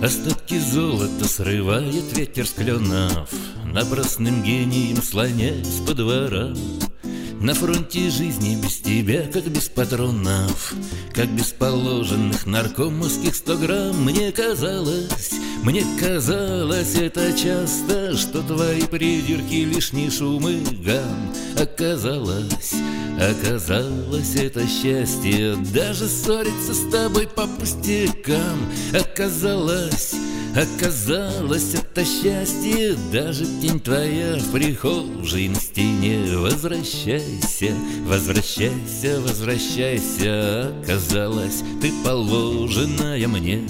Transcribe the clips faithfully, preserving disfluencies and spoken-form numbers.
Остатки золота срывает ветер с кленов, напрасным гением слоняясь по дворам. На фронте жизни без тебя, как без патронов, как без положенных наркомовских сто грамм. Мне казалось, мне казалось это часто, что твои придирки лишний шум и гам. Оказалось, оказалось это счастье, даже ссориться с тобой по пустякам. Оказалось, оказалось это счастье, даже тень твоя в прихожей на стене. Возвращайся, возвращайся, возвращайся. Оказалось, ты положенная мне.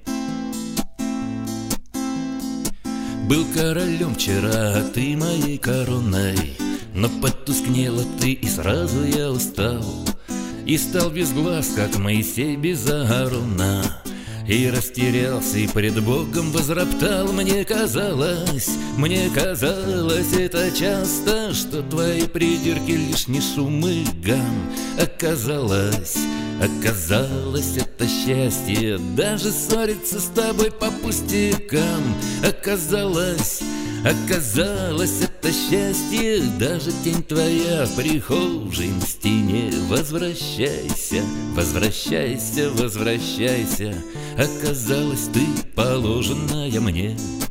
Был королем вчера, а ты моей короной, но потускнела ты, и сразу я устал, и стал без глаз, как Моисей без Аарона, и растерялся, и пред Богом возроптал. Мне казалось, мне казалось это часто, что твои придирки лишний шум и гам. Оказалось, оказалось это счастье, даже ссориться с тобой по пустякам. Оказалось, оказалось это счастье, даже тень твоя в прихожей на стене. Возвращайся, возвращайся, возвращайся. Оказалось, ты положенная мне.